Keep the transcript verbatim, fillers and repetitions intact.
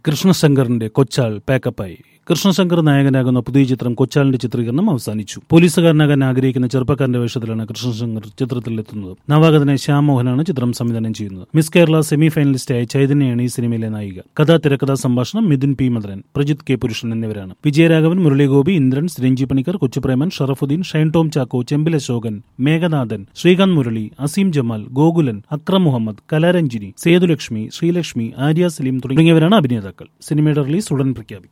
കൃഷ്ണശങ്കറിന്റെ കൊച്ചാൾ പാക്കപ്പായി. കൃഷ്ണശങ്കർ നായകനാകുന്ന പുതിയ ചിത്രം കൊച്ചാളിന്റെ ചിത്രീകരണം അവസാനിച്ചു. പോലീസുകാരനാകാൻ ആഗ്രഹിക്കുന്ന ചെറുപ്പക്കാരന്റെ വേഷത്തിലാണ് കൃഷ്ണശങ്കർ ചിത്രത്തിലെത്തുന്നത്. നവാഗതനായ ശ്യാം മോഹനാണ് ചിത്രം സംവിധാനം ചെയ്യുന്നത്. മിസ് കേരള സെമി ഫൈനലിസ്റ്റായ ചൈതന്യയാണ് ഈ സിനിമയിലെ നായിക. കഥാ തിരക്കഥാ സംഭാഷണം മിഥുൻ പി മദരൻ, പ്രജിത് കെ പുരുഷൻ എന്നിവരാണ്. വിജയരാഘവൻ, മുരളീഗോപി, ഇന്ദ്രൻ, രഞ്ജി പണിക്കർ, കൊച്ചുപ്രേമൻ, ഷറഫുദ്ദീൻ, ഷൈൻ ടോം ചാക്കോ, ചെമ്പിൽ അശോകൻ, മേഘനാഥൻ, ശ്രീകാന്ത് മുരളി, അസീം ജമാൽ, ഗോകുലൻ, അക്രം മുഹമ്മദ്, കലാരഞ്ജിനി, സേതുലക്ഷ്മി, ശ്രീലക്ഷ്മി, ആര്യ സലീം തുടങ്ങിയവരാണ് അഭിനേതാക്കൾ. സിനിമയുടെ റിലീസ് ഉടൻ പ്രഖ്യാപിക്കും.